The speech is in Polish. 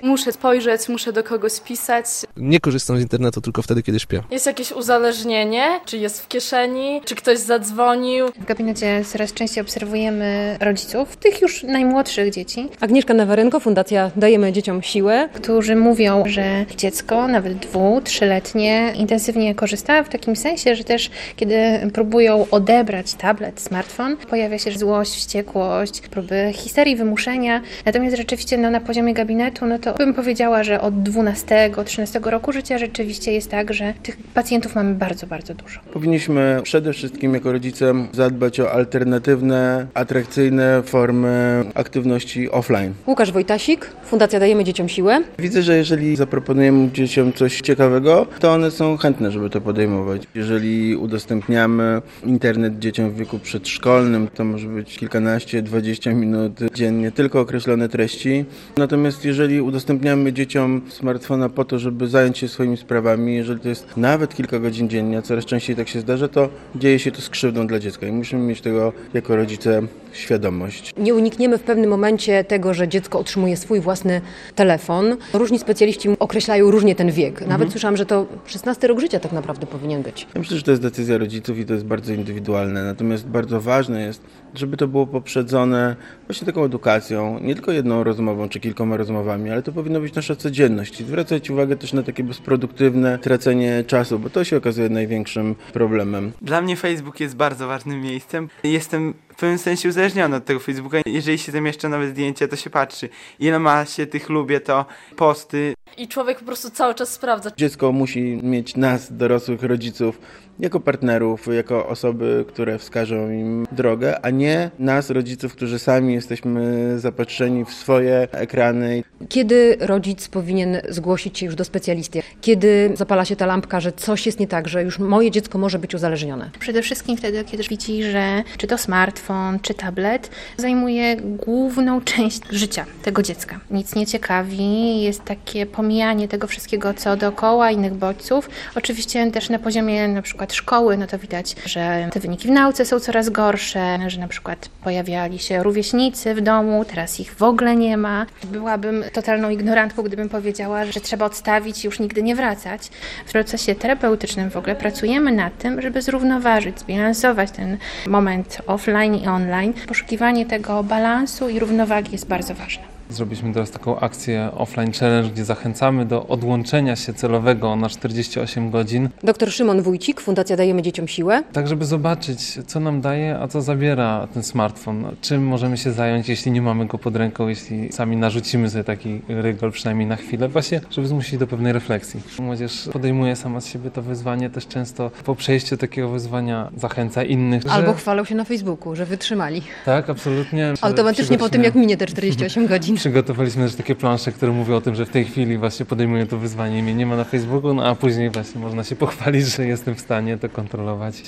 Muszę spojrzeć, muszę do kogoś pisać. Nie korzystam z internetu tylko wtedy, kiedy śpię. Jest jakieś uzależnienie, czy jest w kieszeni, czy ktoś zadzwonił. W gabinecie coraz częściej obserwujemy rodziców, tych już najmłodszych dzieci. Agnieszka Nawarenko, Fundacja Dajemy Dzieciom Siłę. Którzy mówią, że ich dziecko, nawet 2-, 3-letnie, intensywnie korzysta w takim sensie, że też kiedy próbują odebrać tablet, smartfon, pojawia się złość, wściekłość, próby histerii, wymuszenia. Natomiast rzeczywiście na poziomie gabinetu, to bym powiedziała, że od 12-13 roku życia rzeczywiście jest tak, że tych pacjentów mamy bardzo, bardzo dużo. Powinniśmy przede wszystkim jako rodzice zadbać o alternatywne, atrakcyjne formy aktywności offline. Łukasz Wojtasik, Fundacja Dajemy Dzieciom Siłę. Widzę, że jeżeli zaproponujemy dzieciom coś ciekawego, to one są chętne, żeby to podejmować. Jeżeli udostępniamy internet dzieciom w wieku przedszkolnym, to może być kilkanaście, 20 minut dziennie, tylko określone treści. Natomiast jeżeli udostępniamy dzieciom smartfona po to, żeby zająć się swoimi sprawami, jeżeli to jest nawet kilka godzin dziennie, a coraz częściej tak się zdarza, to dzieje się to z krzywdą dla dziecka i musimy mieć tego jako rodzice świadomość. Nie unikniemy w pewnym momencie tego, że dziecko otrzymuje swój własny telefon. Różni specjaliści określają różnie ten wiek. Nawet słyszałam, że to 16 rok życia tak naprawdę powinien być. Ja myślę, że to jest decyzja rodziców i to jest bardzo indywidualne. Natomiast bardzo ważne jest, żeby to było poprzedzone właśnie taką edukacją, nie tylko jedną rozmową czy kilkoma rozmowami, ale to powinno być nasza codzienność. I zwracać uwagę też na takie bezproduktywne tracenie czasu, bo to się okazuje największym problemem. Dla mnie Facebook jest bardzo ważnym miejscem. Jestem w pewnym sensie uzależniony od tego Facebooka. Jeżeli się zamieszcza nawet zdjęcia, to się patrzy. Ile ma się tych lubię, to posty. I człowiek po prostu cały czas sprawdza. Dziecko musi mieć nas, dorosłych rodziców, jako partnerów, jako osoby, które wskażą im drogę, a nie nas, rodziców, którzy sami jesteśmy zapatrzeni w swoje ekrany. Kiedy rodzic powinien zgłosić się już do specjalisty? Kiedy zapala się ta lampka, że coś jest nie tak, że już moje dziecko może być uzależnione? Przede wszystkim wtedy, kiedy widzi, że czy to smartfon, czy tablet zajmuje główną część życia tego dziecka. Nic nie ciekawi, jest takie pomijanie tego wszystkiego, co dookoła, innych bodźców. Oczywiście też na poziomie na przykład szkoły, to widać, że te wyniki w nauce są coraz gorsze, że na przykład pojawiali się rówieśnicy w domu, teraz ich w ogóle nie ma. Byłabym totalną ignorantką, gdybym powiedziała, że trzeba odstawić i już nigdy nie wracać. W procesie terapeutycznym w ogóle pracujemy nad tym, żeby zrównoważyć, zbilansować ten moment offline i online. Poszukiwanie tego balansu i równowagi jest bardzo ważne. Zrobiliśmy teraz taką akcję Offline Challenge, gdzie zachęcamy do odłączenia się celowego na 48 godzin. Dr Szymon Wójcik, Fundacja Dajemy Dzieciom Siłę. Tak, żeby zobaczyć, co nam daje, a co zabiera ten smartfon. Czym możemy się zająć, jeśli nie mamy go pod ręką, jeśli sami narzucimy sobie taki rygor, przynajmniej na chwilę, właśnie, żeby zmusić do pewnej refleksji. Młodzież podejmuje sama z siebie to wyzwanie, też często po przejściu takiego wyzwania zachęca innych. Albo chwalą się na Facebooku, że wytrzymali. Tak, absolutnie. Automatycznie po tym, jak minie te 48 godzin. Przygotowaliśmy też takie plansze, które mówią o tym, że w tej chwili właśnie podejmuję to wyzwanie i mnie nie ma na Facebooku, a później właśnie można się pochwalić, że jestem w stanie to kontrolować.